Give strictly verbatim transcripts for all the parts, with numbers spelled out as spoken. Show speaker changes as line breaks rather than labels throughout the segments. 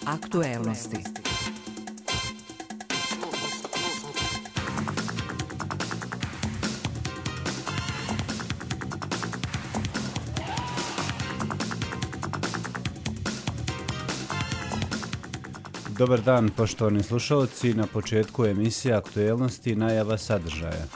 Aktuelnosti.
Dobar dan, poštovani slušalci, na početku emisije Aktuelnosti najava sadržaja.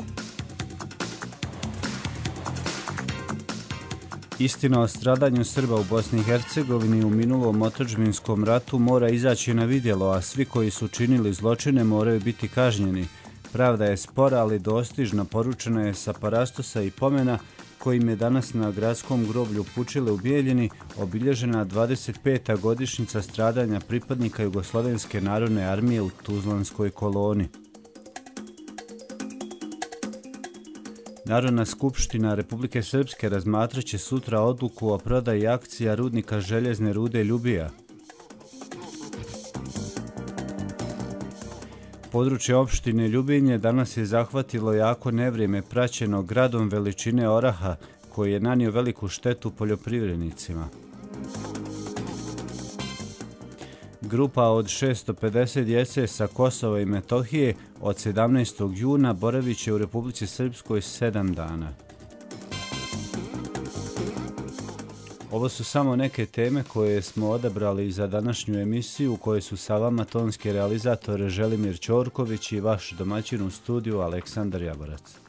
Istina o stradanju Srba u Bosni i Hercegovini u minulom otadžbinskom ratu mora izaći na vidjelo, a svi koji su činili zločine moraju biti kažnjeni. Pravda je spora, ali dostižna, poručena je sa parastosa i pomena kojim je danas na gradskom groblju Pučile u Bijeljini obilježena dvadeset peta godišnjica stradanja pripadnika Jugoslovenske narodne armije u Tuzlanskoj koloni. Narodna skupština Republike Srpske razmatraće sutra odluku o prodaji akcija rudnika željezne rude Ljubija. Područje opštine Ljubinje danas je zahvatilo jako nevrijeme praćeno gradom veličine oraha koji je nanio veliku štetu poljoprivrednicima. Grupa od šesto pedeset djece sa Kosova i Metohije od sedamnaestog juna boravit će u Republici Srpskoj sedam dana. Ovo su samo neke teme koje smo odabrali za današnju emisiju, u kojoj su sa vama tonski realizator Želimir Ćorković i vaš domaćin u studiju Aleksandar Jaborac.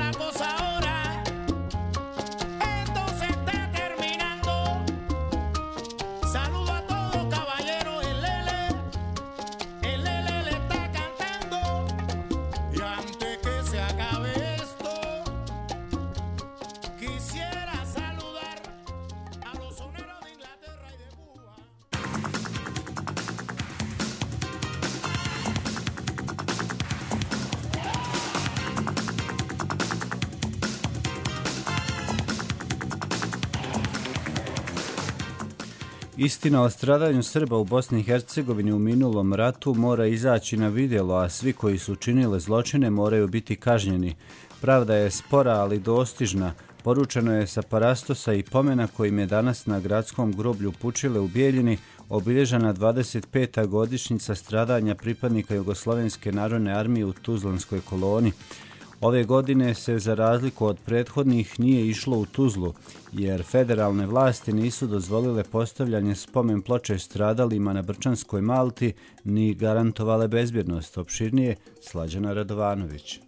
Istina o stradanju Srba u Bosni i Hercegovini u minulom ratu mora izaći na vidjelo, a svi koji su činili zločine moraju biti kažnjeni. Pravda je spora, ali dostižna. Poručeno je sa parastosa i pomena kojim je danas na gradskom groblju Pučile u Bijeljini obilježena dvadeset peta godišnjica stradanja pripadnika Jugoslovenske narodne armije u Tuzlanskoj koloni. Ove godine se, za razliku od prethodnih, nije išlo u Tuzlu, jer federalne vlasti nisu dozvolile postavljanje spomen ploče stradalima na Brčanskoj Malti ni garantovale bezbjednost. Opširnije Slađana Radovanović.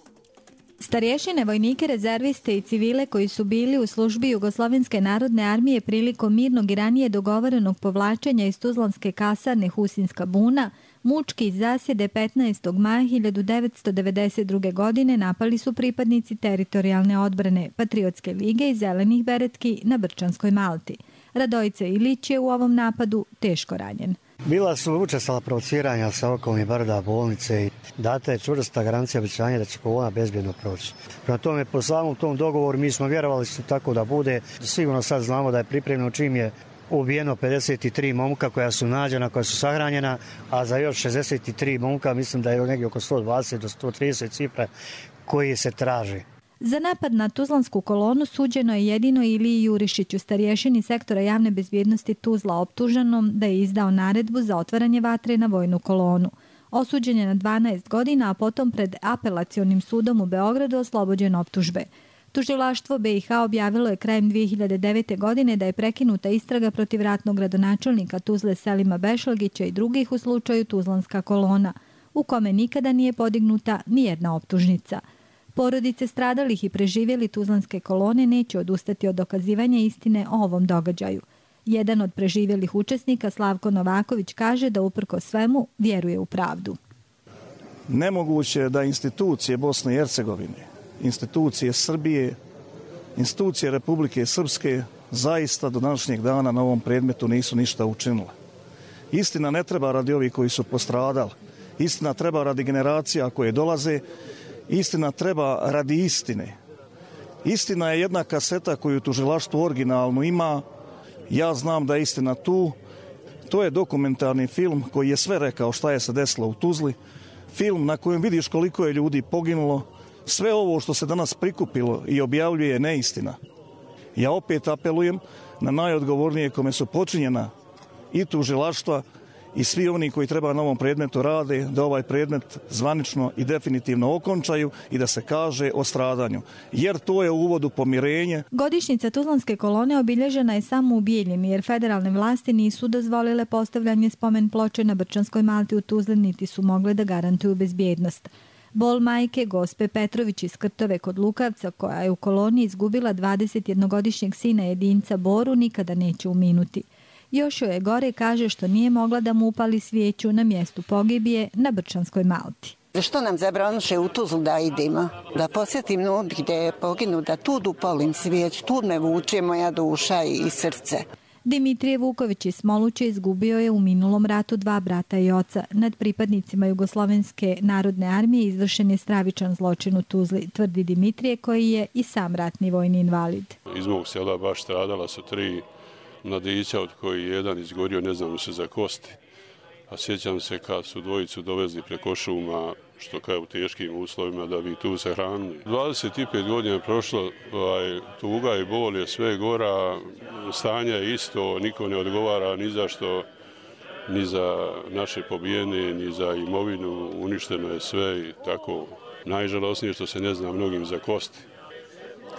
Starješine, vojnike, rezerviste i civile koji su bili u službi Jugoslovenske narodne armije prilikom mirnog i ranije dogovorenog povlačenja iz Tuzlanske kasarne Husinska buna, mučki iz zasjede petnaestog maja hiljadu devetsto devedeset druge. godine napali su pripadnici teritorijalne odbrane, Patriotske lige i Zelenih beretki na Brčanskoj Malti. Radojica Ilić je u ovom napadu teško ranjen.
Bila su učestala provociranja sa okolnih brda, bolnice i data je čvrsta garancija obećanja da će kolona bezbjedno proći. Prema tome, po samom tom dogovoru mi smo vjerovali što tako da bude. Sigurno sad znamo da je pripremljeno čim je ubijeno pedeset tri momka koja su nađena, koja su sahranjena, a za još šezdeset tri momka mislim da je negdje oko sto dvadeset do sto trideset cifra koji se traže.
Za napad na Tuzlansku kolonu suđeno je jedino Iliji Jurišiću, starješini sektora javne bezbjednosti Tuzla, optuženom da je izdao naredbu za otvaranje vatre na vojnu kolonu. Osuđen je na dvanaest godina, a potom pred apelacionim sudom u Beogradu oslobođen optužbe. Tužilaštvo B i H objavilo je krajem dvije hiljade devete. godine da je prekinuta istraga protiv ratnog gradonačelnika Tuzle Selima Bešalgića i drugih u slučaju Tuzlanska kolona, u kome nikada nije podignuta nijedna optužnica. Porodice stradalih i preživjeli Tuzlanske kolone neće odustati od dokazivanja istine o ovom događaju. Jedan od preživjelih učesnika, Slavko Novaković, kaže da uprko svemu vjeruje u pravdu.
Nemoguće je da institucije Bosne i Hercegovine, institucije Srbije, institucije Republike Srpske zaista do današnjeg dana na ovom predmetu nisu ništa učinile. Istina ne treba radi ovih koji su postradali. Istina treba radi generacija koje dolaze. Istina treba radi istine. Istina je jedna kaseta koju tužilaštvo originalno ima. Ja znam da je istina tu. To je dokumentarni film koji je sve rekao šta je se desilo u Tuzli. Film na kojem vidiš koliko je ljudi poginulo. Sve ovo što se danas prikupilo i objavljuje je neistina. Ja opet apelujem na najodgovornije kome su počinjena i tužilaštva i svi oni koji treba na ovom predmetu rade, da ovaj predmet zvanično i definitivno okončaju i da se kaže o stradanju. Jer to je u uvodu pomirenje.
Godišnjica Tuzlanske kolone obilježena je samo u Bijeljini, jer federalne vlasti nisu dozvolile postavljanje spomen ploče na Brčanskoj Malti u Tuzli, niti su mogle da garantuju bezbjednost. Bol majke Gospe Petrović iz Krtove kod Lukavca, koja je u koloni izgubila dvadesetjednogodišnjeg sina jedinca Boru, nikada neće uminuti. Još joj je gore, kaže, što nije mogla da mu upali svijeću na mjestu pogibije na Brčanskoj Malti.
Što nam zabranuše u Tuzlu da idemo, da posjetim nut gdje je poginu, da tu upalim svijeću, tu me vuče moja duša i srce.
Dimitrije Vuković iz Smoluće izgubio je u minulom ratu dva brata i oca. Nad pripadnicima Jugoslovenske narodne armije izvršen je stravičan zločin u Tuzli, tvrdi Dimitrije, koji je i sam ratni vojni invalid.
Iz mog sela baš stradala su tri mladića, od koji jedan izgorio, ne znam se za kosti. A sjećam se kad su dvojicu dovezli preko šuma, što kao u teškim uslovima, da bi tu se hranili. dvadeset pet godina je prošlo, ovaj, tuga i bol je sve gora, stanje je isto, niko ne odgovara ni za što, ni za naše pobijene, ni za imovinu, uništeno je sve i tako. Najžalosnije što se ne zna mnogim za kosti.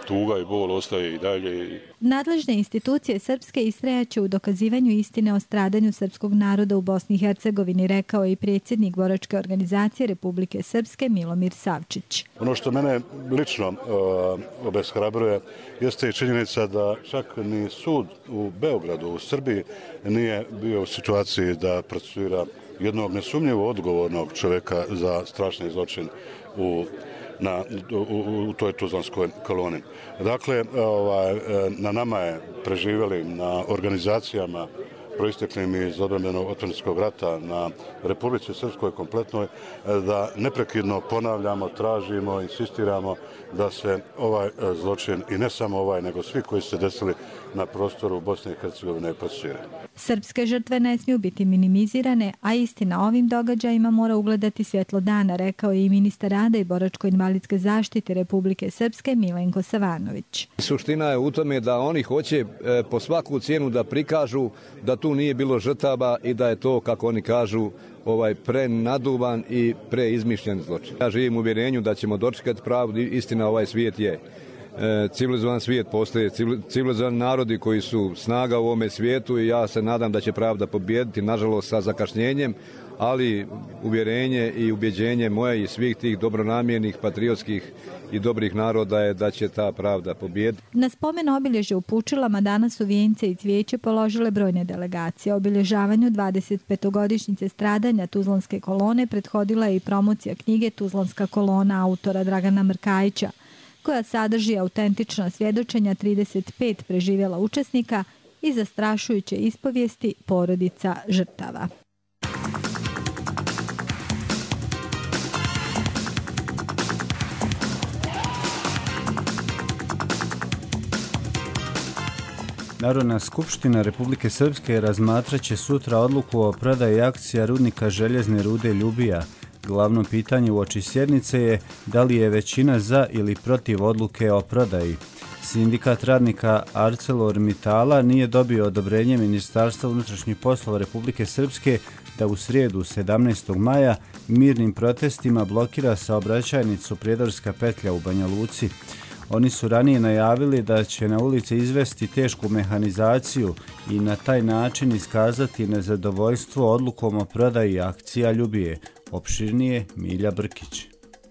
tuga i bol ostaje i dalje.
Nadležne institucije srpske istrajaće u dokazivanju istine o stradanju srpskog naroda u Bosni i Hercegovini, rekao je i predsjednik boračke organizacije Republike Srpske Milomir Savčić.
Ono što mene lično uh, obeshrabruje jeste i činjenica da čak ni sud u Beogradu, u Srbiji, nije bio u situaciji da procesuira jednog nesumnjivo odgovornog čovjeka za strašni zločin u Na, u, u toj tuzlanskoj koloni. Dakle, ovaj, na nama je preživjeli, na organizacijama proisteklim iz odbrambenog otvorenskog rata, na Republici Srpskoj kompletnoj, da neprekidno ponavljamo, tražimo, insistiramo da se ovaj zločin, i ne samo ovaj, nego svi koji su se desili na prostoru Bosne i Hercegovine, procesuiraju.
Srpske žrtve ne smiju biti minimizirane, a istina ovim događajima mora ugledati svjetlo dana, rekao je i ministar rada i boračko-invalidske zaštite Republike Srpske Milenko Savanović.
Suština je u tome da oni hoće po svaku cijenu da prikažu da tu nije bilo žrtava i da je to, kako oni kažu, ovaj prenaduvan i preizmišljen zločin. Ja živim u uvjerenju da ćemo dočekati pravdu. Istina, ovaj svijet je civilizovan svijet, postoje civilizovani narodi koji su snaga u ovome svijetu i ja se nadam da će pravda pobijediti, nažalost sa zakašnjenjem, ali uvjerenje i ubjeđenje moje i svih tih dobronamjernih, patriotskih i dobrih naroda je da će ta pravda pobijediti.
Na spomen obilježja u Pučilama danas su vijence i cvijeće položile brojne delegacije. Obilježavanju dvadesetpetogodišnjice stradanja Tuzlanske kolone prethodila je i promocija knjige Tuzlanska kolona autora Dragana Mrkajića, koja sadrži autentična svjedočenja trideset pet preživjela učesnika i zastrašujuće ispovijesti porodica žrtava.
Narodna skupština Republike Srpske razmatraće sutra odluku o prodaji akcija rudnika željezne rude Ljubija. Glavno pitanje uoči sjednice je da li je većina za ili protiv odluke o prodaji. Sindikat radnika ArcelorMittala nije dobio odobrenje Ministarstva unutrašnjih poslova Republike Srpske da u srijedu sedamnaestog maja mirnim protestima blokira saobraćajnicu Prijedorska petlja u Banja Luci. Oni su ranije najavili da će na ulici izvesti tešku mehanizaciju i na taj način iskazati nezadovoljstvo odlukom o prodaji akcija Ljubije. Opširnije Milja Brkić.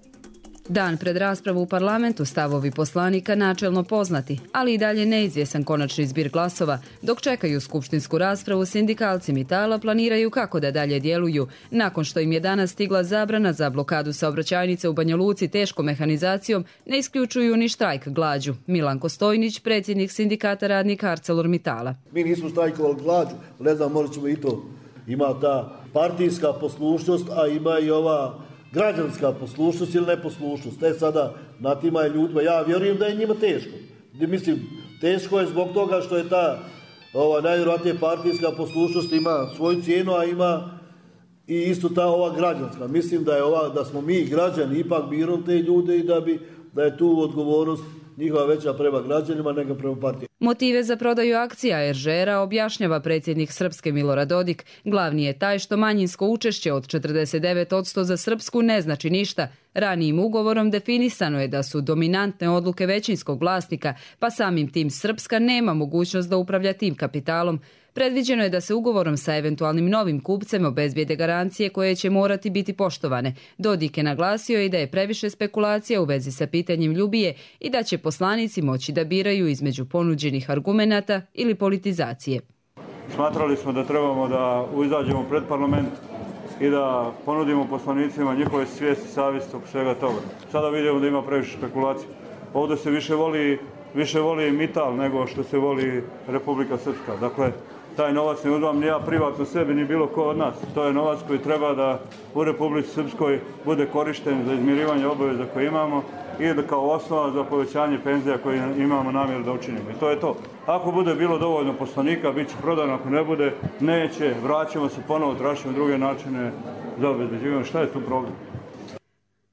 Dan pred raspravu u parlamentu stavovi poslanika načelno poznati, ali i dalje neizvjesan konačni zbir glasova. Dok čekaju skupštinsku raspravu, sindikalci Mittala planiraju kako da dalje djeluju. Nakon što im je danas stigla zabrana za blokadu saobraćajnice u Banja Luci teškom mehanizacijom, ne isključuju ni štrajk glađu. Milanko Stojnić, predsjednik sindikata radnika ArcelorMittala.
Mi nismo štrajkovali glađu, ne znam, možda ćemo i to. Ima ta partijska poslušnost, a ima i ova građanska poslušnost ili neposlušnost. E sada, na tima je ljudima, ja vjerujem da je njima teško. Mislim, teško je zbog toga što je ta ova, najvjerojatnije partijska poslušnost ima svoju cijenu, a ima i isto ta ova građanska. Mislim da je ova, da smo mi građani ipak birali te ljude i da bi da je tu odgovornost njihova veća prema građanima nego prema partiji.
Motive za prodaju akcija Eržera objašnjava predsjednik Srpske Milorad Dodik. Glavni je taj što manjinsko učešće od četrdeset devet posto za Srpsku ne znači ništa. Ranijim ugovorom definisano je da su dominantne odluke većinskog vlasnika, pa samim tim Srpska nema mogućnost da upravlja tim kapitalom. Predviđeno je da se ugovorom sa eventualnim novim kupcem obezbijede garancije koje će morati biti poštovane. Dodik je naglasio i da je previše spekulacija u vezi sa pitanjem Ljubije i da će poslanici moći da biraju između ponuđenih argumenata ili politizacije.
Smatrali smo da trebamo da izađemo pred parlament i da ponudimo poslanicima njihove svijesti, savjest oko svega toga. Sada vidimo da ima previše spekulacije. Ovdje se više voli, više voli Mittal nego što se voli Republika Srpska. Dakle, taj novac ne uzmam ni ja privatno sebi, ni bilo ko od nas. To je novac koji treba da u Republici Srpskoj bude korišten za izmirivanje obaveza koje imamo i da kao osnova za povećanje penzija koje imamo namjeru da učinimo. I to je to. Ako bude bilo dovoljno poslanika, bit će prodano, ako ne bude, neće, vraćamo se ponovo, tražimo druge načine za obezbeđivanje. Šta je tu problem?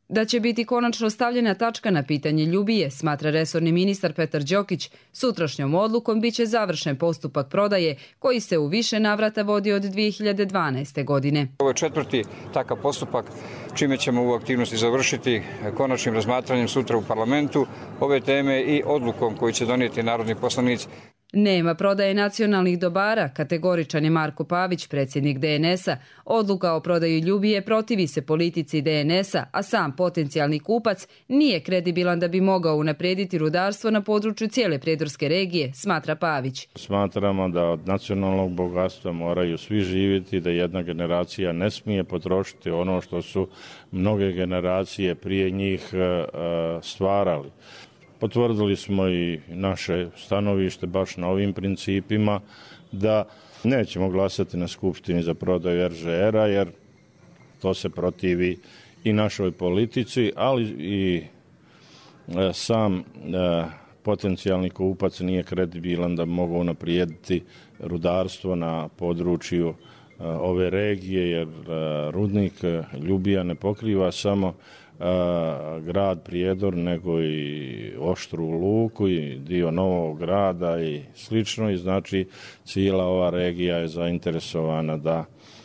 Da će biti konačno stavljena tačka na pitanje Ljubije, smatra resorni ministar Petar Đokić, sutrašnjom odlukom biće završen postupak prodaje koji se u više navrata vodi od dvije hiljade dvanaeste. godine.
Ovo je četvrti takav postupak, čime ćemo ovu aktivnosti završiti konačnim razmatranjem sutra u parlamentu ove teme i odlukom koju će donijeti narodni poslanici.
Nema prodaje nacionalnih dobara, kategoričan je Marko Pavić, predsjednik D N S-a. Odluka o prodaji Ljubije protivi se politici D N S-a, a sam potencijalni kupac nije kredibilan da bi mogao unaprijediti rudarstvo na području cijele prijedorske regije, smatra Pavić.
Smatramo da od nacionalnog bogatstva moraju svi živjeti, da jedna generacija ne smije potrošiti ono što su mnoge generacije prije njih stvarali. Potvrdili smo i naše stanovište baš na ovim principima da nećemo glasati na Skupštini za prodaju R Ž R-a jer to se protivi i našoj politici, ali i sam potencijalni kupac nije kredibilan da mogu unaprijediti rudarstvo na području ove regije jer rudnik Ljubija ne pokriva samo grad Prijedor, nego i Oštru Luku i dio Novog Grada i slično. I znači cijela ova regija je zainteresovana da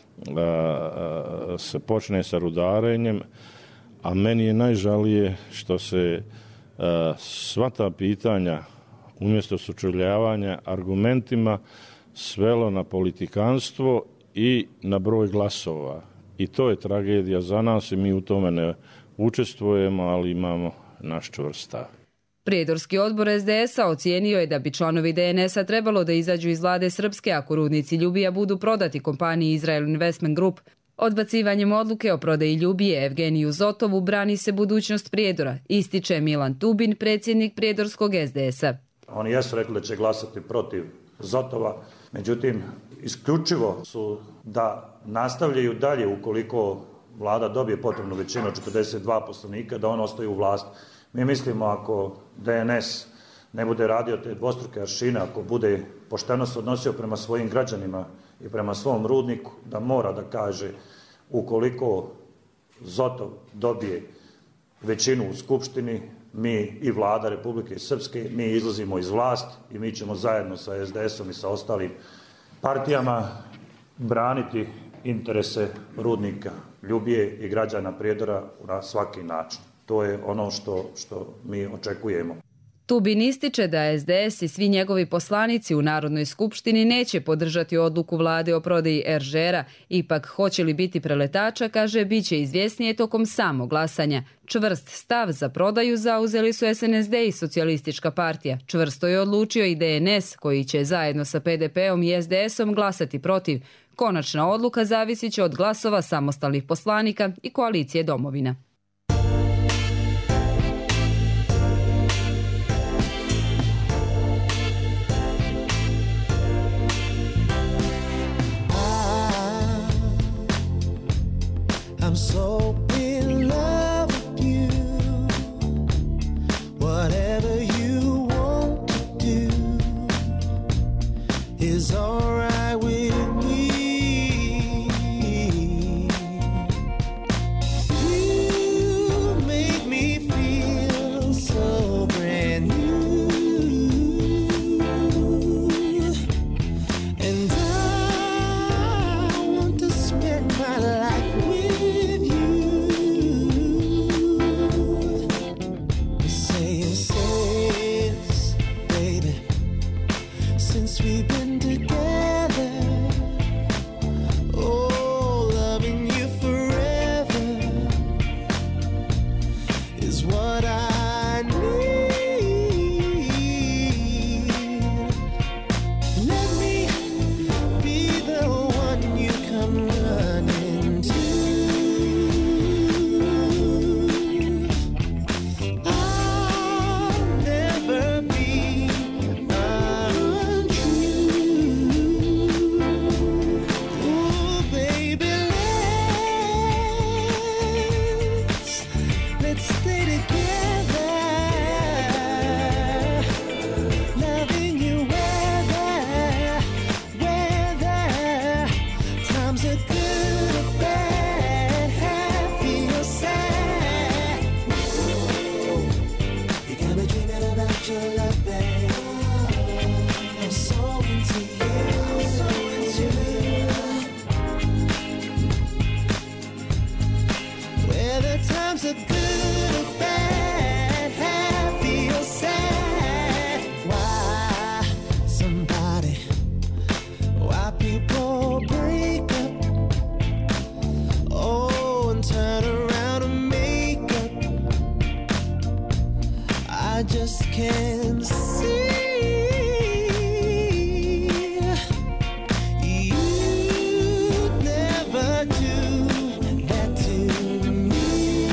se počne sa rudarenjem, a meni je najžalije što se sva ta pitanja umjesto sučeljavanja argumentima svelo na politikanstvo i na broj glasova. I to je tragedija za nas i mi u tome ne učestvujemo, ali imamo naš čvrst stav.
Prijedorski odbor S D S-a ocijenio je da bi članovi D N S-a trebalo da izađu iz vlade Srpske ako rudnici Ljubija budu prodati kompaniji Israel Investment Group. Odbacivanjem odluke o prodaji Ljubije Evgeniju Zotovu brani se budućnost Prijedora, ističe Milan Tubin, predsjednik prijedorskog S D S-a.
Oni jesu rekli da će glasati protiv Zotova, međutim, isključivo su da nastavljaju dalje ukoliko vlada dobije potrebnu većinu od četrdeset dva poslanika, da on ostaje u vlasti. Mi mislimo ako D N S ne bude radio te dvostruke aršine, ako bude pošteno se odnosio prema svojim građanima i prema svom rudniku, da mora da kaže ukoliko Zotov dobije većinu u Skupštini, mi i vlada Republike Srpske, mi izlazimo iz vlasti i mi ćemo zajedno sa S D S-om i sa ostalim partijama braniti interese rudnika Ljubije i građana Prijedora na svaki način. To je ono što, što mi očekujemo.
Tubin ističe da S D S i svi njegovi poslanici u Narodnoj skupštini neće podržati odluku vlade o prodaji R Ž R-a. Ipak, hoće li biti preletača, kaže, bit će izvjesnije tokom samog glasanja. Čvrst stav za prodaju zauzeli su S N S D i Socijalistička partija. Čvrsto je odlučio i D N S, koji će zajedno sa P D P-om i S D S-om glasati protiv. Konačna odluka zavisit će od glasova samostalnih poslanika i koalicije Domovina.
I'm so in love with you. Whatever you want to do is all right with me. You can see. You never do that to me.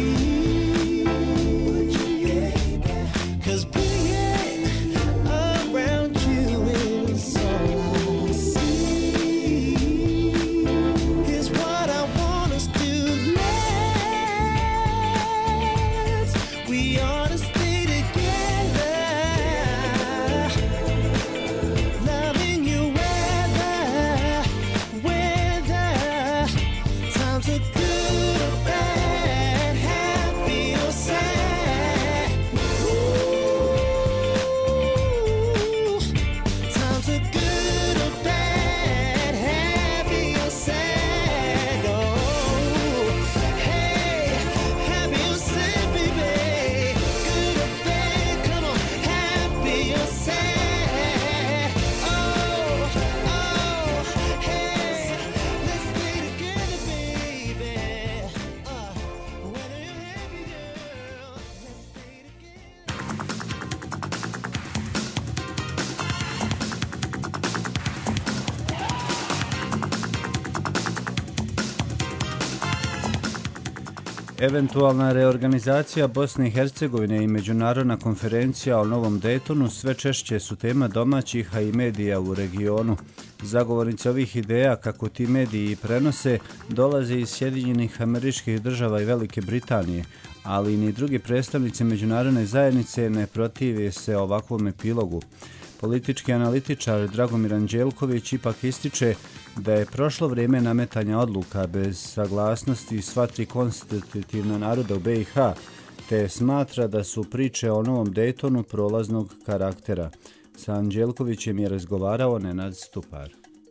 'Cause being around you is all I see. Is what I want us to last. We ought to stay together, loving you weather, weather. Times are good or bad, happy or sad. Ooh, times are good or bad, happy or sad. Oh, hey, happy or sad, baby. Good or bad, come on, happy or sad. Oh, oh, hey, let's stay together, baby. Uh, whether you're happy, girl, let's stay together.
Eventualna reorganizacija Bosne i Hercegovine i međunarodna konferencija o Novom Daytonu sve češće su tema domaćih, a i medija u regionu. Zagovornici ovih ideja, kako ti mediji prenose, dolaze iz Sjedinjenih Američkih Država i Velike Britanije, ali ni drugi predstavnici međunarodne zajednice ne protive se ovakvom epilogu. Politički analitičar Dragomir Anđelković ipak ističe da je prošlo vrijeme nametanja odluka bez saglasnosti sva tri konstitutivna naroda u B i H, te smatra da su priče o Novom Daytonu prolaznog karaktera. Sa Anđelkovićem je razgovarao Nenad Stupar.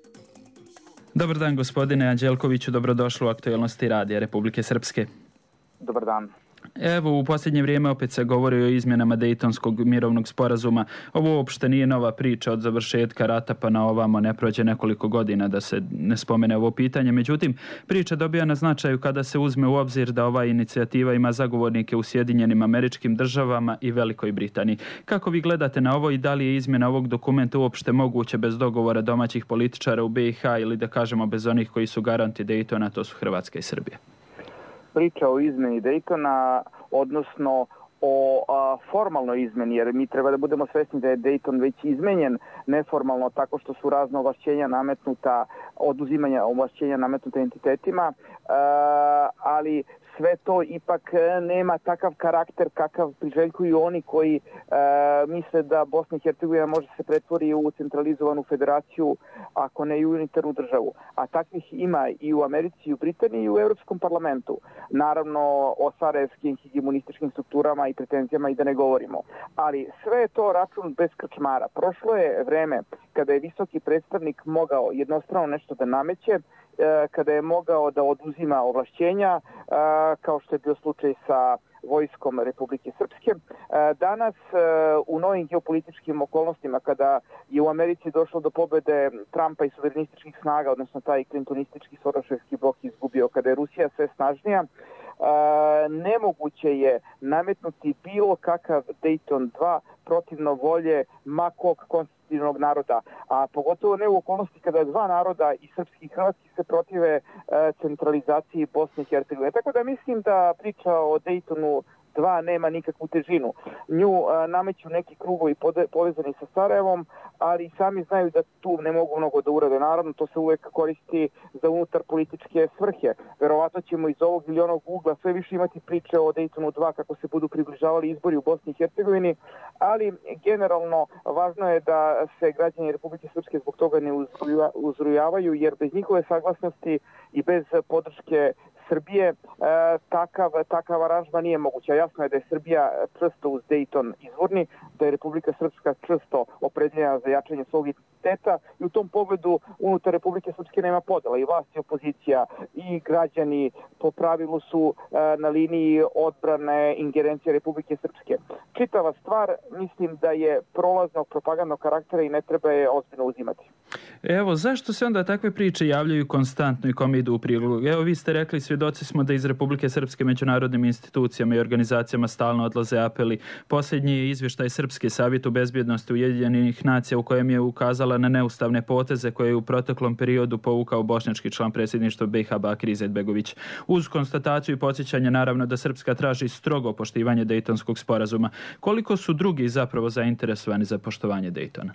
Dobar dan gospodine Anđelkoviću, dobrodošli u Aktualnosti radija Republike Srpske.
Dobar dan.
Evo, u posljednje vrijeme opet se govori o izmjenama Dejtonskog mirovnog sporazuma. Ovo uopšte nije nova priča od završetka rata pa na ovamo, ne prođe nekoliko godina da se ne spomene ovo pitanje. Međutim, priča dobija na značaju kada se uzme u obzir da ova inicijativa ima zagovornike u Sjedinjenim Američkim Državama i Velikoj Britaniji. Kako vi gledate na ovo i da li je izmjena ovog dokumenta uopšte moguće bez dogovora domaćih političara u B i H ili da kažemo bez onih koji su garanti Dejtona, to su Hrvatska i Srbija?
Priča o izmeni Dejtona, odnosno o a, formalnoj izmeni, jer mi treba da budemo svjesni da je Dejton već izmenjen neformalno tako što su razna ovlašćenja nametnuta, oduzimanja ovlašćenja nametnuta entitetima, a, ali sve to ipak nema takav karakter kakav priželjkuju oni koji e, misle da Bosna i Hercegovina može se pretvori u centralizovanu federaciju, ako ne i unitarnu državu. A takvih ima i u Americi, i u Britaniji, i u Europskom parlamentu. Naravno, o sarajevskim hegemonističkim strukturama i pretenzijama i da ne govorimo. Ali sve je to račun bez krčmara. Prošlo je vreme kada je visoki predstavnik mogao jednostrano nešto da nameće, kada je mogao da oduzima ovlašćenja, kao što je bio slučaj sa vojskom Republike Srpske. Danas u novim geopolitičkim okolnostima, kada je u Americi došlo do pobjede Trumpa i suverenističkih snaga, odnosno taj klintonistički soroševski blok izgubio, kada je Rusija sve snažnija, nemoguće je nametnuti bilo kakav Dejton dva protivno volje makog konstitutivnog naroda, a pogotovo ne u okolnosti kada dva naroda, i srpski i hrvatski, se protive centralizaciji Bosne i Hercegovine. Tako da mislim da priča o Dejtonu dva nema nikakvu težinu. Nju a, nameću neki krugovi pode, povezani sa Sarajevom, ali sami znaju da tu ne mogu mnogo da urade. Naravno, to se uvek koristi za unutar političke svrhe. Verovatno ćemo iz ovog ili onog ugla sve više imati priče o Dejtonu dva kako se budu približavali izbori u Bosni i Hercegovini, ali generalno važno je da se građani Republike Srpske zbog toga ne uzrujavaju, jer bez njihove saglasnosti i bez podrške Srbije e, takav, takav aranžman nije moguća. Jasno je da je Srbija čvrsto uz Dejton izvorni, da je Republika Srpska čvrsto opredeljena za jačanje svog identiteta i u tom pogledu unutar Republike Srpske nema podela. I vlast i opozicija i građani po pravilu su e, na liniji odbrane ingerencije Republike Srpske. Čitava stvar mislim da je prolaznog propagandnog karaktera i ne treba je ozbiljno uzimati.
Evo, zašto se onda takve priče javljaju konstantno i kome idu u prilog? Evo, vi ste rekli, svjedoci svjedoci smo da iz Republike Srpske međunarodnim institucijama i organizacijama stalno odlaze apeli. Posljednji je izvještaj Srpski savjet u bezbjednosti Ujedinjenih nacija u kojem je ukazala na neustavne poteze koje je u proteklom periodu povukao bošnjački član predsjedništva B i H Bakir Izetbegović. Uz konstataciju i podsjećanje naravno da Srpska traži strogo poštivanje Dejtonskog sporazuma. Koliko su drugi zapravo zainteresovani za poštovanje Dejtona?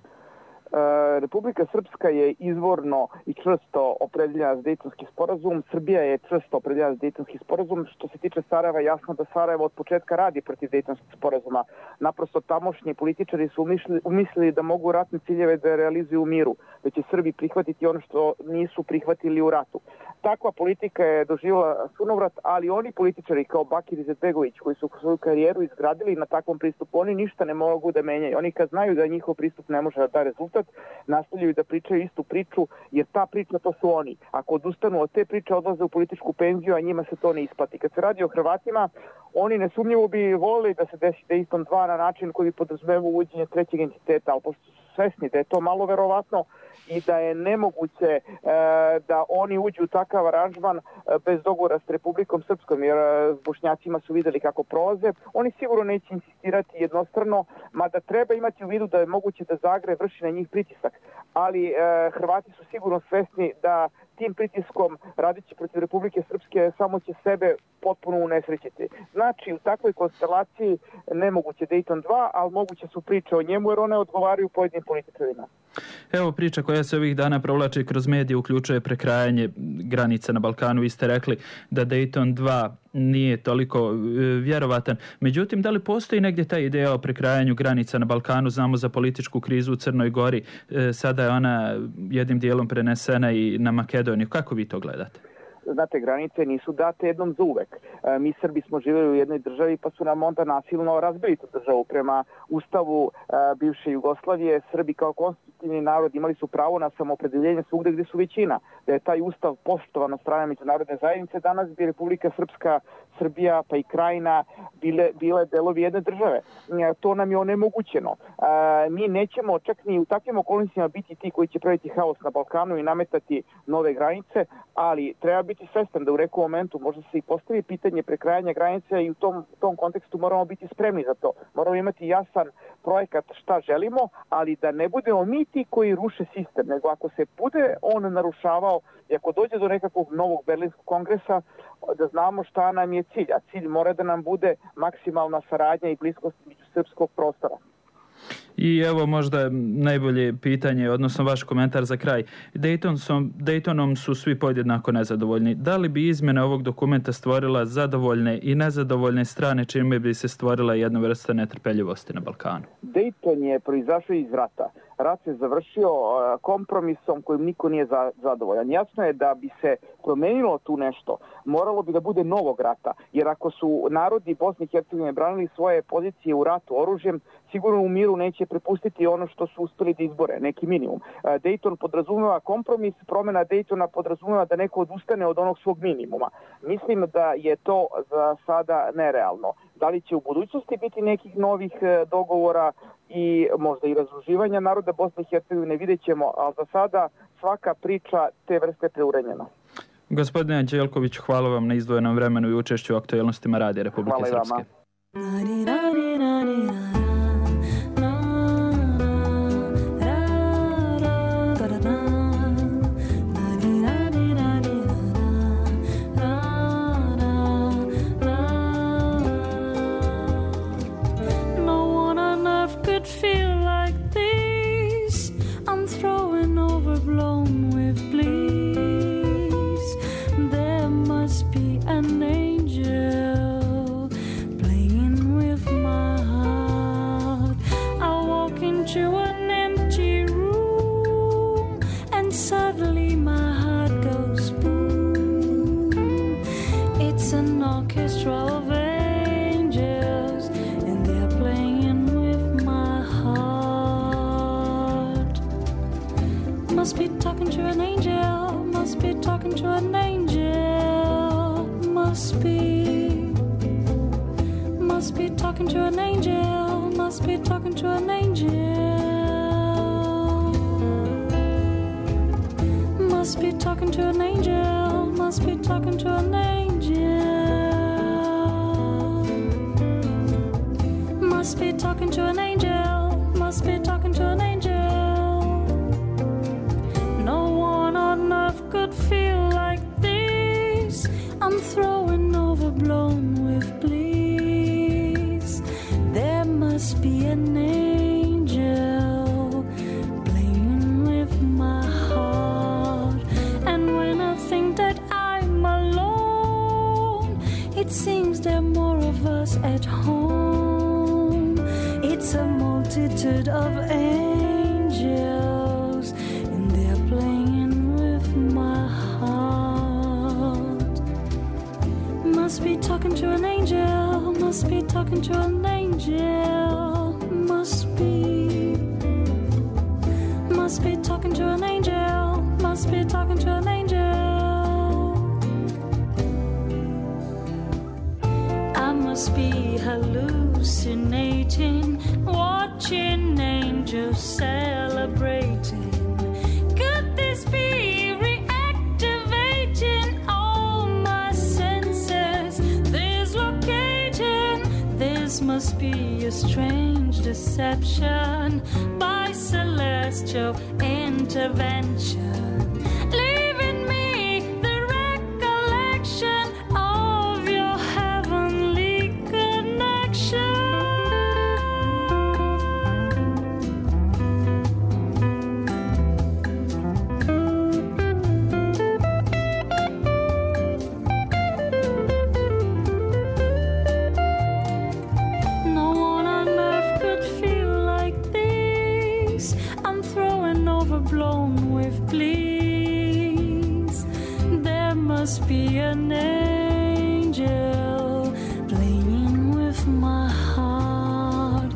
Republika Srpska je izvorno i čvrsto opredeljena za Dejtonski sporazum. Srbija je čvrsto opredeljena za Dejtonski sporazum. Što se tiče Sarajeva, jasno da Sarajevo od početka radi protiv Dejtonskog sporazuma. Naprosto tamošnji političari su umislili da mogu ratne ciljeve da realizuju u miru, da će Srbi prihvatiti ono što nisu prihvatili u ratu. Takva politika je doživjela sunovrat, ali oni političari kao Bakir Izetbegović koji su svoju karijeru izgradili na takvom pristupu, oni ništa ne mogu da menjaju. Oni kad znaju da njihov pristup ne može da da rezultat, nastavljaju da pričaju istu priču, jer ta priča to su oni. Ako odustanu od te priče, odlaze u političku penziju, a njima se to ne isplati. Kad se radi o Hrvatima, oni nesumnjivo bi volili da se desi Dejton dva na način koji bi podrazumevao uvođenje trećeg entiteta, ali pošto su svesni da je to malo verovatno i da je nemoguće e, da oni uđu u takav aranžman e, bez dogovora s Republikom Srpskom, jer e, s Bošnjacima su videli kako prolaze. Oni sigurno neće insistirati jednostrano, mada treba imati u vidu da je moguće da Zagreb vrši na njih pritisak. Ali e, Hrvati su sigurno svesni da tim pritiskom radići protiv Republike Srpske samo će sebe potpuno unesrećiti. Znači, u takvoj konstelaciji nemoguće Dejton dva, ali moguće su priče o njemu jer one odgovaraju pojedinim političarima.
Evo priča koja se ovih dana provlači kroz medije uključuje prekrajanje granica na Balkanu. Vi ste rekli da Dejton dva nije toliko e, vjerovatan. Međutim, da li postoji negdje ta ideja o prekrajanju granica na Balkanu? Znamo za političku krizu u Crnoj Gori. E, sada je ona jednim dijelom prenesena i na Makedoniju. Kako vi to gledate?
Znate, granice nisu date jednom za uvek. E, mi Srbi smo živjeli u jednoj državi pa su nam onda nasilno razbili tu državu. Prema ustavu e, bivše Jugoslavije, Srbi kao konstitutivni narod imali su pravo na samoopredeljenje svugde gdje su većina. Da je taj ustav poštovan od strane međunarodne zajednice, danas bi Republika Srpska, Srbija pa i Krajina bile, bile delovi jedne države. E, to nam je onemogućeno. E, mi nećemo čak ni u takvim okolnostima biti ti koji će praviti haos na Balkanu i nametati nove granice, ali treba biti svestan da u nekom momentu možda se i postavi pitanje prekrajanja granica i u tom, tom kontekstu moramo biti spremni za to. Moramo imati jasan projekat šta želimo, ali da ne budemo mi ti koji ruše sistem, nego ako se bude on narušavao i ako dođe do nekakvog novog Berlinskog kongresa, da znamo šta nam je cilj, a cilj mora da nam bude maksimalna saradnja i bliskost među srpskog prostora.
I evo možda najbolje pitanje, odnosno vaš komentar za kraj. Dejtonsom, Dejtonom su svi podjednako nezadovoljni. Da li bi izmjena ovog dokumenta stvorila zadovoljne i nezadovoljne strane, čime bi se stvorila jedna vrsta netrpeljivosti na Balkanu?
Dejton je proizašao iz rata. Rat se završio kompromisom kojim niko nije zadovoljan. Jasno je da bi se promenilo tu nešto, moralo bi da bude novog rata, jer ako su narodi Bosne i Hercegovine branili svoje pozicije u ratu oružjem, sigurno u miru neće prepustiti ono što su uspeli da izbore, neki minimum. Dejton podrazumeva kompromis, promjena Dejtona podrazumeva da neko odustane od onog svog minimuma. Mislim da je to za sada nerealno. Da li će u budućnosti biti nekih novih dogovora i možda i razruživanja naroda Bosne i Hercegovine, vidjet ćemo, ali za sada svaka priča te vrste preurenjena.
Gospodine Anđelković, hvala vam na izdvojenom vremenu i učešću u aktualnostima Radija Republike Srpske.
Feel like this, I'm throwing overblown with bliss. There must be an angel playing with my heart. I walk into an empty room and suddenly my heart goes boom. It's an orchestra of angels and they're playing must be talking to an angel, must be talking to an angel, must be, must be talking to an angel, must be talking to an angel, must be talking to an angel, must be talking to an angel. Must be talking to an angel, must be talking to an angel. No one on earth could feel like this. I'm throwing overblown with bliss. There must be an angel playing with my heart. And when I think that I'm alone, it seems there are more of us at home. It's a multitude of angels, and they're playing with my heart. Must be talking to an angel, must be talking to an angel, must be. Must be talking to an angel, must be talking to an angel. I must be hallucinating, watching angels celebrating. Could this be reactivating all my senses? This locating, this must be a strange deception by celestial intervention, leaving me the recollection of your heavenly connection. No one on earth could feel like this. I'm throwing overblown with bliss. There must be an angel playing with my heart.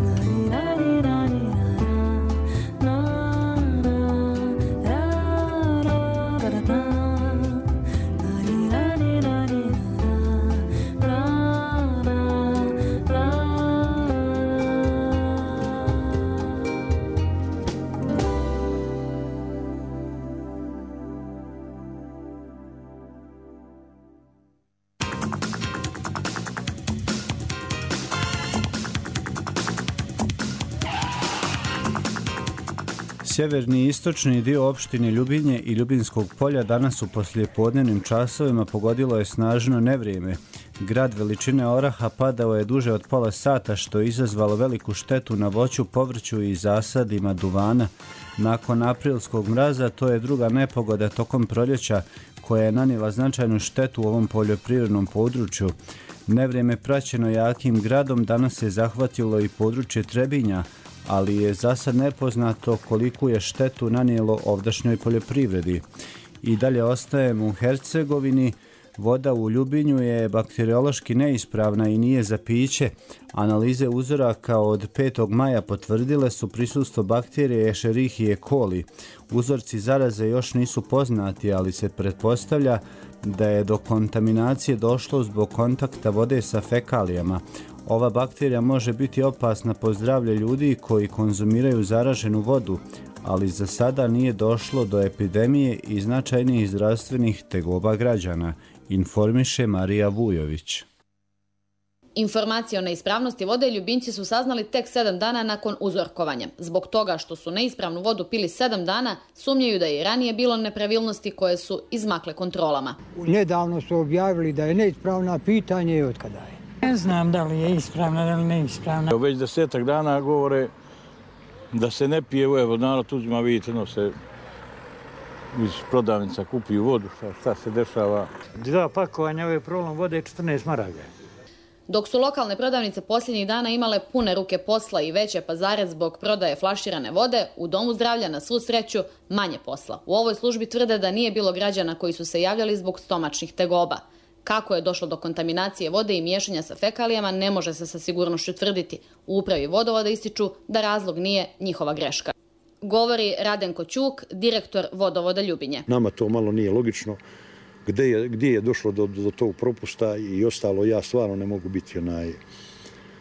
Sjeverni i istočni dio opštine Ljubinje i Ljubinskog polja danas u poslijepodnevnim časovima pogodilo je snažno nevrijeme. Grad veličine oraha padao je duže od pola sata, što je izazvalo veliku štetu na voću, povrću i zasadima duvana. Nakon aprilskog mraza to je druga nepogoda tokom proljeća koja je nanijela značajnu štetu u ovom poljoprivrednom području. Nevrijeme praćeno jakim gradom danas je zahvatilo i područje Trebinja, ali je za sad nepoznato koliku je štetu nanijelo ovdašnjoj poljoprivredi. I dalje ostajemo u Hercegovini. Voda u Ljubinju je bakteriološki neispravna i nije za piće. Analize uzoraka od petog maja potvrdile su prisustvo bakterije Escherichia coli. Uzorci zaraze još nisu poznati, ali se pretpostavlja da je do kontaminacije došlo zbog kontakta vode sa fekalijama. Ova bakterija može biti opasna po zdravlje ljudi koji konzumiraju zaraženu vodu, ali za sada nije došlo do epidemije i značajnih zdravstvenih tegoba građana, informiše Marija Vujović.
Informacije o neispravnosti vode Ljubinci su saznali tek sedam dana nakon uzorkovanja. Zbog toga što su neispravnu vodu pili sedam dana, sumnjaju da je i ranije bilo nepravilnosti koje su izmakle kontrolama.
Nedavno su objavili da je neispravna, pitanje je od kada je.
Ne znam da li je ispravna, da li neispravna.
Već desetak dana govore da se ne pije, evo narod uzima, vidite, no se iz prodavnica kupiju vodu, šta, šta se dešava.
Dva pakovanja ove prolom vode je četrnaest maraka.
Dok su lokalne prodavnice posljednjih dana imale pune ruke posla i veće pazare zbog prodaje flaširane vode, u Domu zdravlja na svu sreću manje posla. U ovoj službi tvrde da nije bilo građana koji su se javljali zbog stomačnih tegoba. Kako je došlo do kontaminacije vode i miješanja sa fekalijama ne može se sa sigurnošću tvrditi. U upravi vodovoda ističu da razlog nije njihova greška. Govori Radenko Ćuk, direktor vodovoda Ljubinje.
Nama to malo nije logično. Gdje je, gdje je došlo do, do tog propusta i ostalo, ja stvarno ne mogu biti onaj,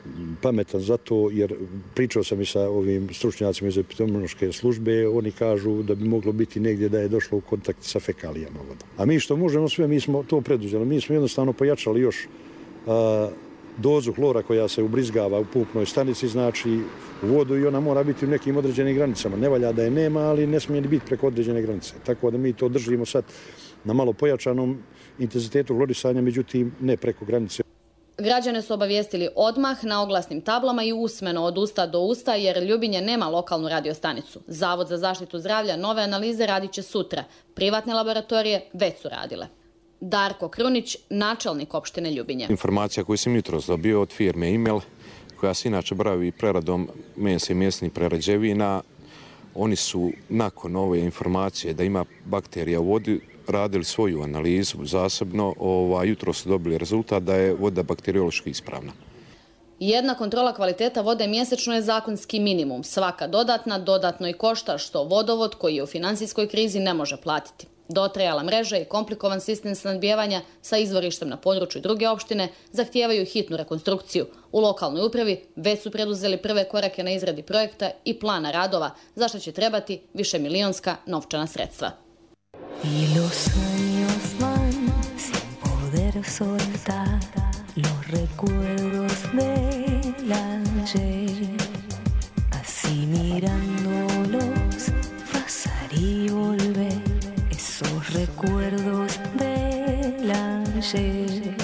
pametan za to, jer pričao sam i sa ovim stručnjacima iz epidemiološke službe, oni kažu da bi moglo biti negdje da je došlo u kontakt sa fekalijama voda. A mi što možemo sve, mi smo to preduzeli. Mi smo jednostavno pojačali još a, dozu hlora koja se ubrizgava u pumpnoj stanici, znači u vodu, i ona mora biti u nekim određenim granicama. Ne valja da je nema, ali ne smije ni biti preko određene granice. Tako da mi to držimo sad na malo pojačanom intenzitetu hlorisanja, međutim ne preko granice.
Građane su obavijestili odmah na oglasnim tablama i usmeno od usta do usta, jer Ljubinje nema lokalnu radiostanicu. Zavod za zaštitu zdravlja nove analize radit će sutra. Privatne laboratorije već su radile. Darko Krunić, načelnik opštine Ljubinje.
Informacija koju sam jutros dobio od firme Imel, koja se inače bavi preradom mesa i mesnih prerađevina, oni su nakon ove informacije da ima bakterija u vodi radili svoju analizu zasebno, ovaj, jutro su dobili rezultat da je voda bakteriološki ispravna.
Jedna kontrola kvaliteta vode mjesečno je zakonski minimum. Svaka dodatna dodatno i košta, što vodovod koji je u finansijskoj krizi ne može platiti. Dotrajala mreža i komplikovan sistem snabdijevanja sa izvorištem na području druge opštine zahtijevaju hitnu rekonstrukciju. U lokalnoj upravi već su preduzeli prve korake na izradi projekta i plana radova, za što će trebati višemilionska novčana sredstva.
Y los años van sin poder soltar los recuerdos del ayer, así mirándolos pasar y volver, esos recuerdos del ayer.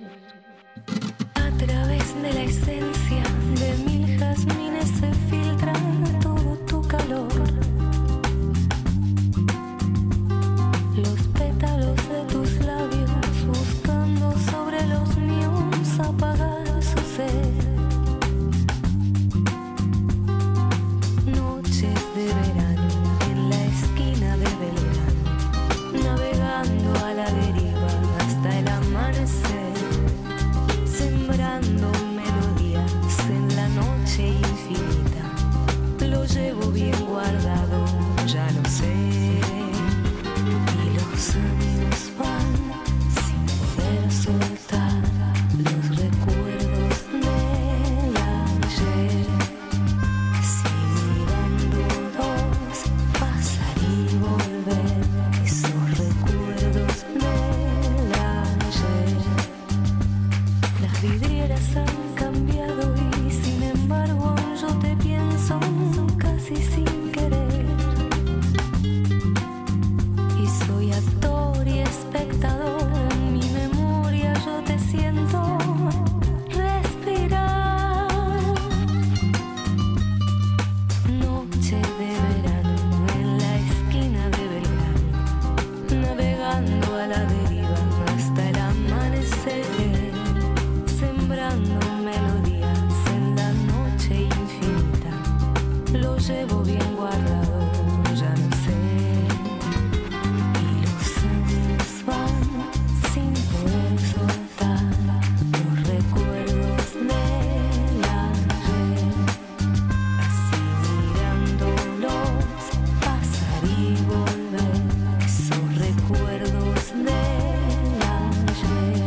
A través de la esencia de mil jazmines se filtra todo tu calor. Los pétalos de tus labios buscando sobre los míos apagar su sed. Noches de verano en la esquina de Belgrano, navegando a la deriva hasta el amanecer, sembrando melodías en la noche infinita. Lo llevo bien guardado, ya lo sé. Los años van sin poder soltar los recuerdos del ayer, así mirándolos pasar y volver, esos recuerdos del ayer. Las vidrieras han cambiado y sin embargo yo te pienso casi sin querer. Y soy actor y espectador, en mi memoria yo te siento respirar. Noche de verano en la esquina de Belgrano, navegando a la deriva hasta el amanecer, sembrando melodías en la noche infinita. Lo llevo bien guardado, ya lo sé. Van sin poder soltar los recuerdos del ayer, así mirándolos pasar y volver, esos recuerdos del ayer.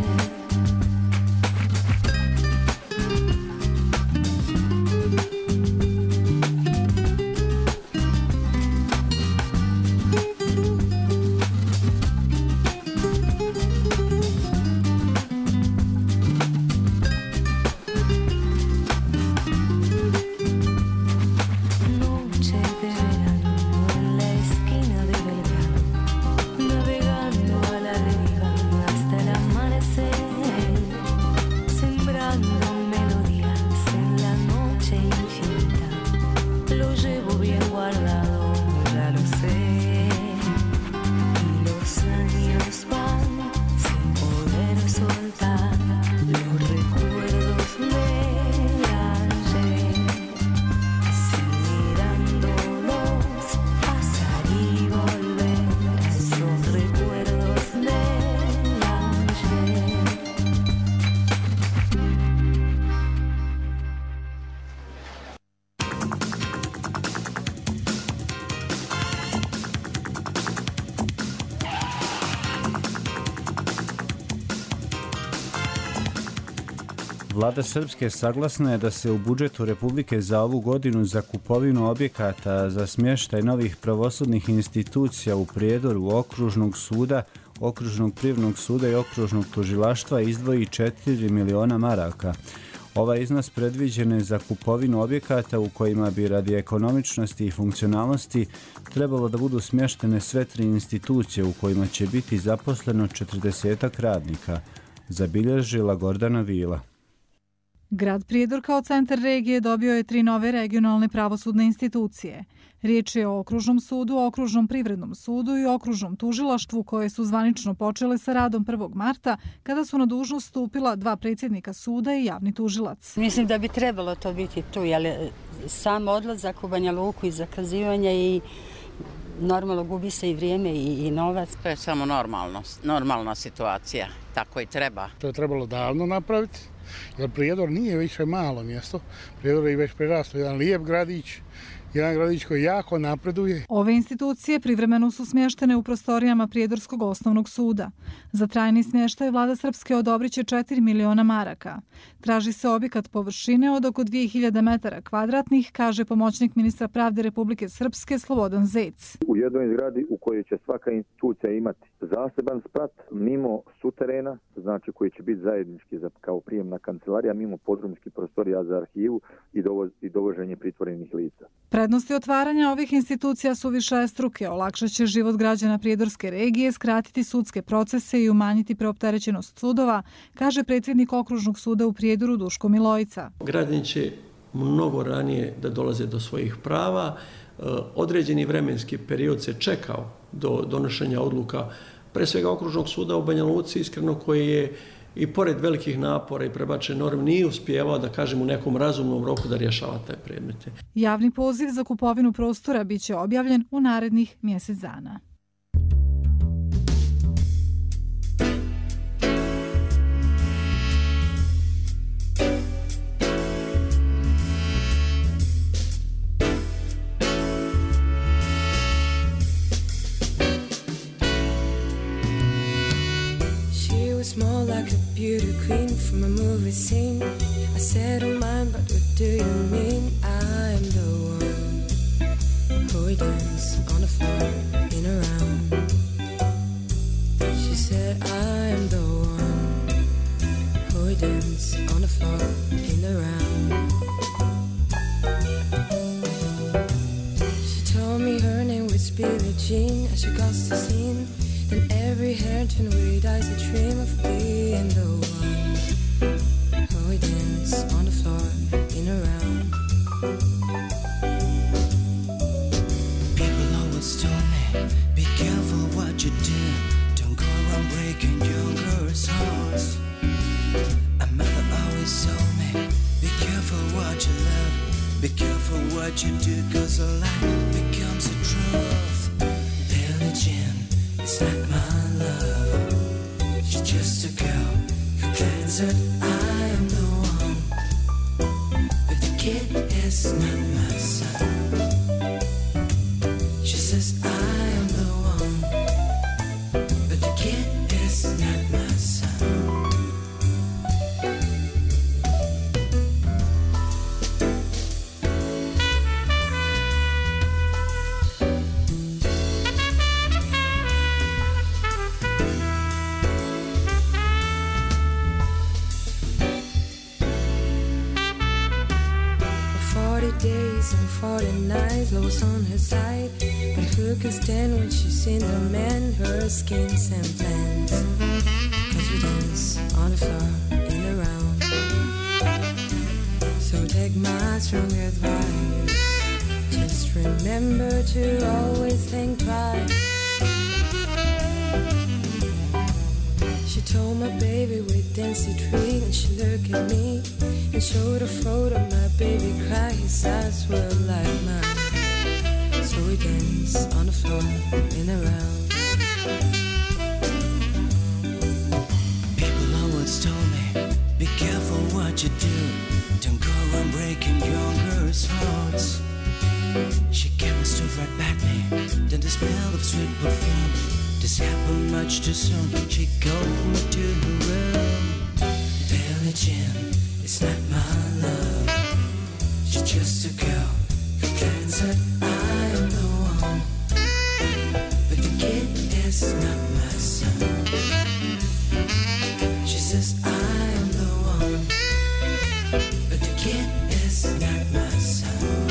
Vlada Srpske saglasna je da se u budžetu Republike za ovu godinu za kupovinu objekata za smještaj novih pravosudnih institucija u Prijedoru, Okružnog suda, Okružnog privrednog suda i Okružnog tužilaštva izdvoji četiri miliona maraka. Ovaj iznos predviđen je za kupovinu objekata u kojima bi radi ekonomičnosti i funkcionalnosti trebalo da budu smještene sve tri institucije u kojima će biti zaposleno četrdesetak radnika, zabilježila Gordana Vila.
Grad Prijedor kao centar regije dobio je tri nove regionalne pravosudne institucije. Riječ je o Okružnom sudu, Okružnom privrednom sudu i Okružnom tužilaštvu koje su zvanično počele sa radom prvog marta kada su na dužnost stupila dva predsjednika suda i javni tužilac.
Mislim da bi trebalo to biti tu, jer sam odlazak u Banja Luku i zakazivanje i normalno gubi se i vrijeme i, i novac.
To je samo normalno, normalna situacija, tako i treba.
To je trebalo davno napraviti, jer Prijedor nije više malo mjesto. Prijedor je već prerastao jedan lijep gradić, jedan gradić koji jako napreduje.
Ove institucije privremeno su smještene u prostorijama Prijedorskog osnovnog suda. Za trajni smještaj Vlada Srpske odobrit će četiri miliona maraka. Traži se objekat površine od oko dvije hiljade metara kvadratnih, kaže pomoćnik ministra pravde Republike Srpske Slobodan Zec.
U jednoj zgradi u kojoj će svaka institucija imati zaseban sprat mimo suterena, znači koji će biti zajednički za, kao prijemna kancelarija, mimo podrumskih prostorija za arhivu i, dovoz, i dovoženje pritvorenih lica.
Prednosti otvaranja ovih institucija su višestruke, olakšat će život građana Prijedorske regije, skratiti sudske procese i umanjiti preopterećenost sudova, kaže predsjednik Okružnog suda u Prijedoru Duško Milojica.
Građani će mnogo ranije da dolaze do svojih prava. Određeni vremenski period se čekao do donošenja odluka pre svega Okružnog suda u Banja Luci, iskreno, koji je i pored velikih napora i prebačen norm nije uspijevao, da kažem, u nekom razumnom roku da rješava te predmete.
Javni poziv za kupovinu prostora biće objavljen u narednih mjesec dana.
More like a beauty queen from a movie scene. I said, oh mine, but what do you mean? I'm the one who would dance on the floor in a round. She said, I am the one who would dance on the floor in a round. She told me her name was Billie Jean as she crossed the scene. Then every hair turned red eyes, a dream of being the one who would dance on the floor in a round.
People always told me, be careful what you do. Don't go around breaking young girls' hearts. A mother always told me, be careful what you love. Be careful what you do, cause a lie becomes a truth. Billie Jean, it's not my love. She's just a girl who claims that I am the one, but the kid is not my son. She says I am the one, but the kid is not my son.
Days and forty nights, Lois on her side, but who can stand when she's seen the man, her schemes and plans? Cause we dance on the floor in a round. So take my strong advice, just remember to always think twice. She told my baby we'd dance a treat, and she looked at me and showed a photo. My baby cried, his eyes were like mine. So we dance on the floor in a round.
People always told me, be careful what you do. Don't go around breaking young girls' hearts. She came and stood right back me, then the smell of sweet perfume. This happened much too soon. She called me to her room. Billie Jean, It's not my love. She's just a girl who claims that I am the one. But the kid is not my son. She says I am the one. But the kid is not my son.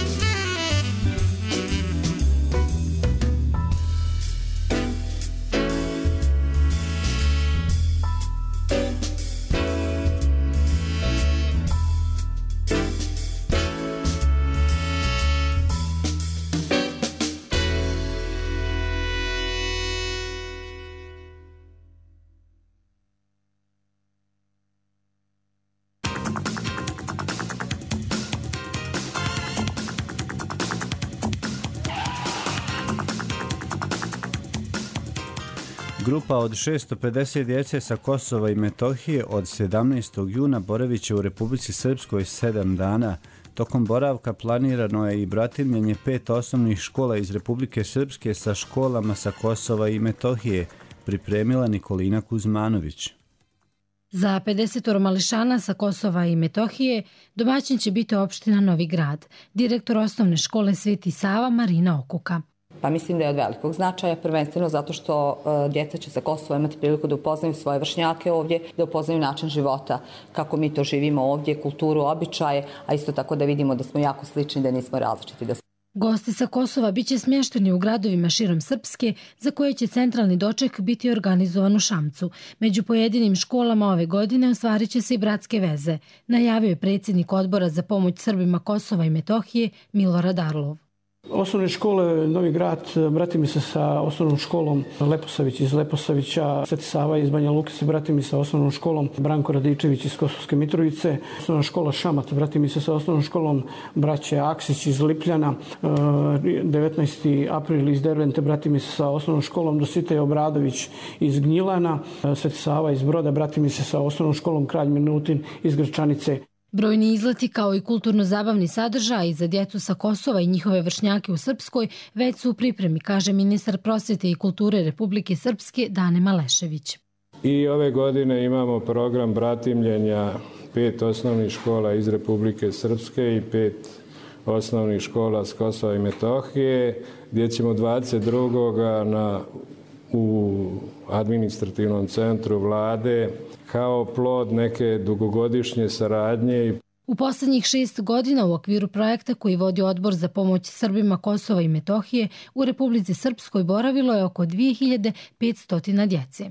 Grupa od šesto pedeset djece sa Kosova i Metohije od sedamnaestog juna boravit će u Republici Srpskoj sedam dana. Tokom boravka planirano je i bratimljenje pet osnovnih škola iz Republike Srpske sa školama sa Kosova i Metohije, pripremila Nikolina Kuzmanović.
Za pedeset mališana sa Kosova i Metohije domaćin će biti opština Novi Grad, direktor osnovne škole Sveti Sava Marina Okuka.
Pa mislim da je od velikog značaja, prvenstveno zato što uh, djeca će sa Kosova imati priliku da upoznaju svoje vršnjake ovdje, da upoznaju način života, kako mi to živimo ovdje, kulturu, običaje, a isto tako da vidimo da smo jako slični, da nismo različiti. Da...
Gosti sa Kosova biće smješteni u gradovima širom Srpske, za koje će centralni doček biti organizovan u Šamcu. Među pojedinim školama ove godine ostvarit će se i bratske veze, najavio je predsjednik odbora za pomoć Srbima Kosova i Metohije Milorad Arlov.
Osnovne škole Novi Grad brati se sa osnovnom školom Leposavić iz Leposavića, Sveti Sava iz Banja Luke se brati sa osnovnom školom Branko Radičević iz Kosovske Mitrovice, osnovna škola Šamat brati se sa osnovnom školom braće Aksić iz Lipljana, devetnaesti april iz Dervente brati se sa osnovnom školom Dositej Obradović iz Gnjilana, Sveti Sava iz Broda brati se sa osnovnom školom Kralj Minutin iz Grčanice.
Brojni izleti kao i kulturno-zabavni sadržaj za djecu sa Kosova i njihove vršnjake u Srpskoj već su u pripremi, kaže ministar prosvjete i kulture Republike Srpske Dane Malešević.
I ove godine imamo program bratimljenja pet osnovnih škola iz Republike Srpske i pet osnovnih škola s Kosova i Metohije, gdje ćemo dvadeset drugog na u administrativnom centru vlade kao plod neke dugogodišnje saradnje.
U posljednjih šest godina u okviru projekta koji vodi Odbor za pomoć Srbima Kosova i Metohije u Republici Srpskoj boravilo je oko dvije hiljade petsto djece.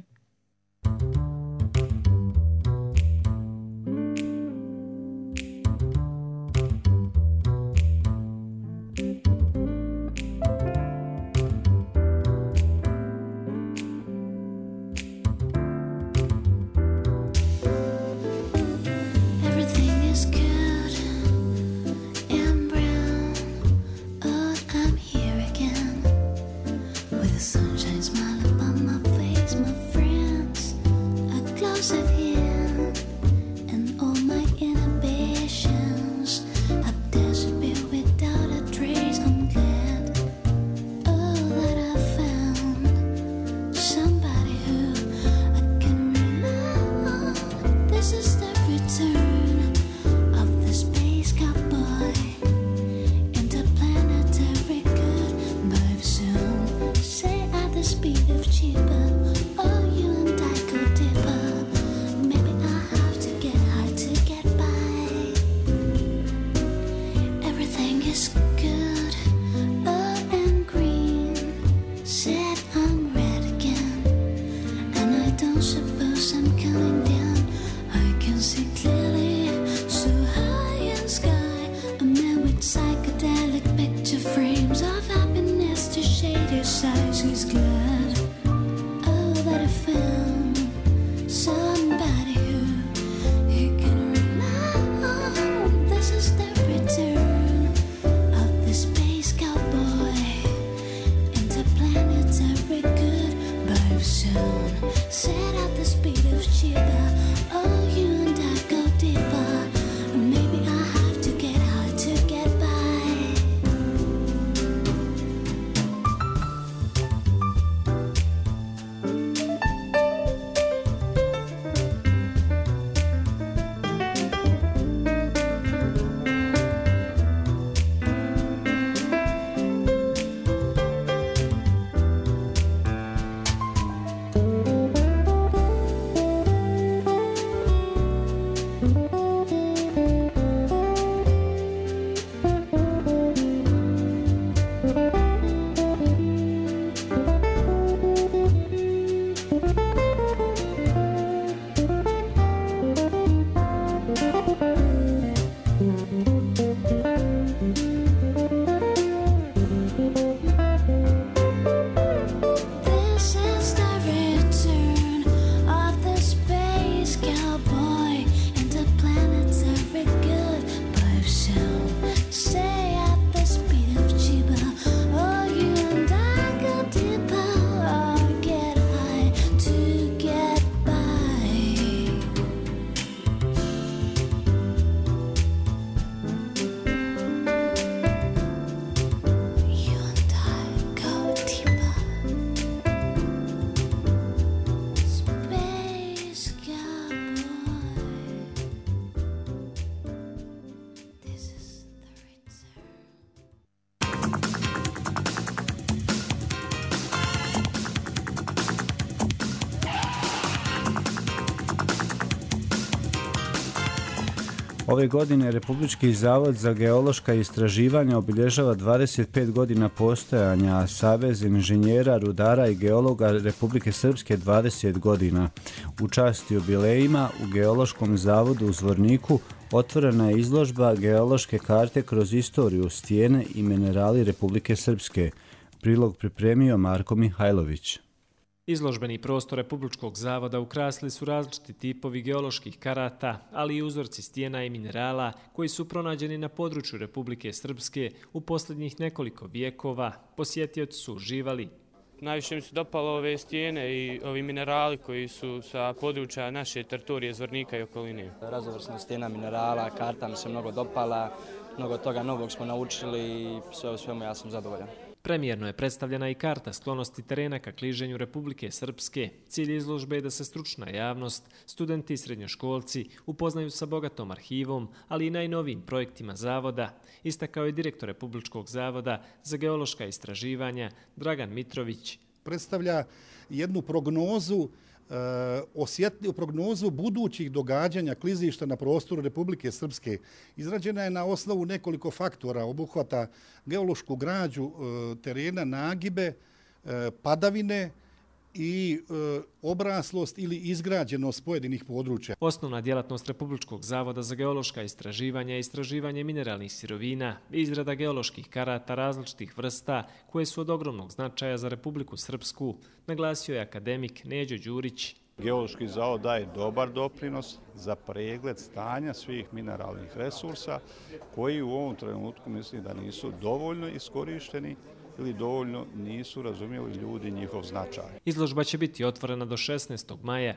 Ove godine Republički zavod za geološka istraživanja obilježava dvadeset pet godina postojanja, a Savez inženjera, rudara i geologa Republike Srpske dvadeset godina. U čast jubilejima u Geološkom zavodu u Zvorniku otvorena je izložba geološke karte kroz istoriju, stijene i minerali Republike Srpske. Prilog pripremio Marko Mihajlović.
Izložbeni prostor Republičkog zavoda ukrasili su različiti tipovi geoloških karata, ali i uzorci stijena i minerala koji su pronađeni na području Republike Srpske u posljednjih nekoliko vijekova. Posjetioci su uživali.
Najviše mi se dopalo ove stijene i ovi minerali koji su sa područja naše teritorije Zvornika i okoline.
Raznovrsnost stijena minerala, karta mi se mnogo dopala, mnogo toga novog smo naučili i sve o svemu ja sam zadovoljan.
Premijerno je predstavljena i karta sklonosti terena ka kliženju Republike Srpske. Cilj izložbe je da se stručna javnost, studenti i srednjoškolci upoznaju sa bogatom arhivom, ali i najnovijim projektima zavoda, istakao je direktor Republičkog zavoda za geološka istraživanja Dragan Mitrović.
Predstavlja jednu prognozu osjetljivu prognozu budućih događanja klizišta na prostoru Republike Srpske. Izrađena je na osnovu nekoliko faktora, obuhvata geološku građu terena, nagibe, padavine i obraslost ili izgrađenost pojedinih područja.
Osnovna djelatnost Republičkog zavoda za geološka istraživanja je istraživanje mineralnih sirovina i izrada geoloških karata različitih vrsta koje su od ogromnog značaja za Republiku Srpsku, naglasio je akademik Neđo Đurić.
Geološki zavod daje dobar doprinos za pregled stanja svih mineralnih resursa koji u ovom trenutku mislim da nisu dovoljno iskorišteni ili dovoljno nisu razumjeli ljudi njihov značaj.
Izložba će biti otvorena do šesnaestog maja.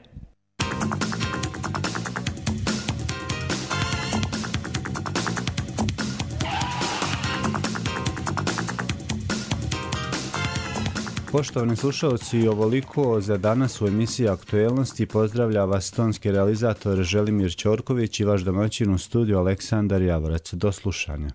Poštovani slušalci, ovoliko za danas u emisiji Aktuelnosti. Pozdravlja vas tonski realizator Želimir Ćorković i vaš domaćin u studiju Aleksandar Javorac. Do slušanja.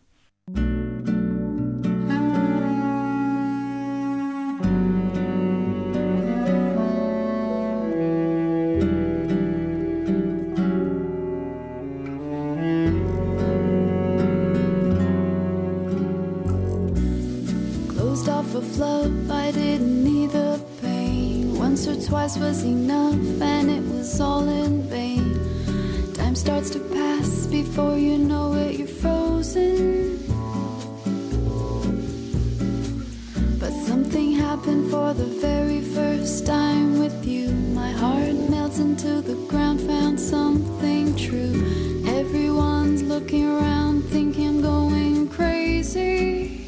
Twice was enough and it was all in vain. Time starts to pass before you know it, you're frozen. But something happened for the very first time with you. My heart melts into the ground, found something true. Everyone's looking around, thinking I'm going crazy.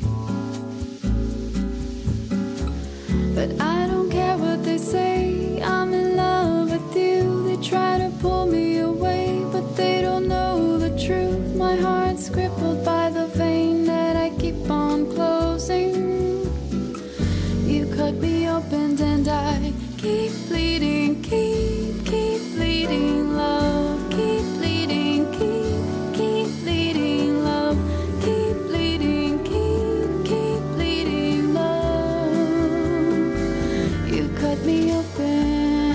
But I don't care what they say. I'm in love with you. They try to pull me away, but they don't know the truth. My heart's crippled by the vein that I keep on closing. You cut me open and I keep bleeding, keep, keep bleeding, love. Keep bleeding, keep, keep bleeding, love. Keep bleeding, keep, keep bleeding, love. You cut me open.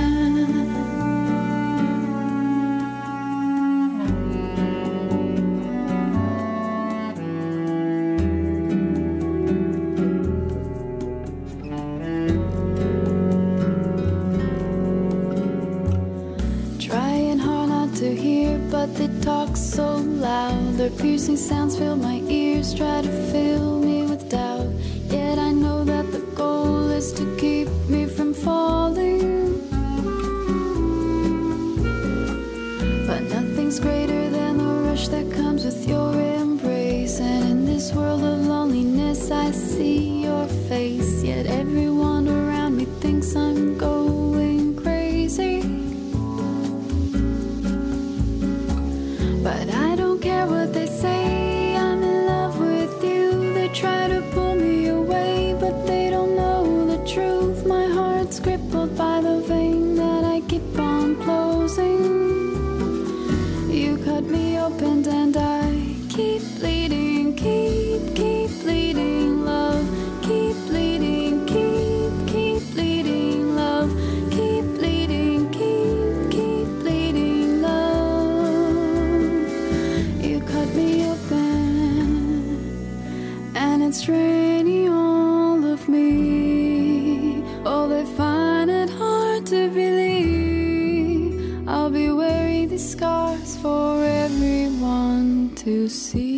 But they talk so loud. Their piercing sounds fill my ears, try to fill me with doubt. Yet I know that the goal is to keep me from falling. But nothing's greater than the rush that comes with your embrace. And in this world of loneliness I see your face. Yet everyone around me thinks I'm going crazy. But I don't care what they say, I'm in love with you. They try to pull me away, but they don't know the truth. My heart's crippled by the vein that I keep on closing. You cut me open and I keep bleeding, keep, keep bleeding, love. Keep bleeding, keep, keep bleeding, love. Keep bleeding, keep, keep bleeding, love. any all of me. Oh, they find it hard to believe I'll be wearing these scars for everyone to see.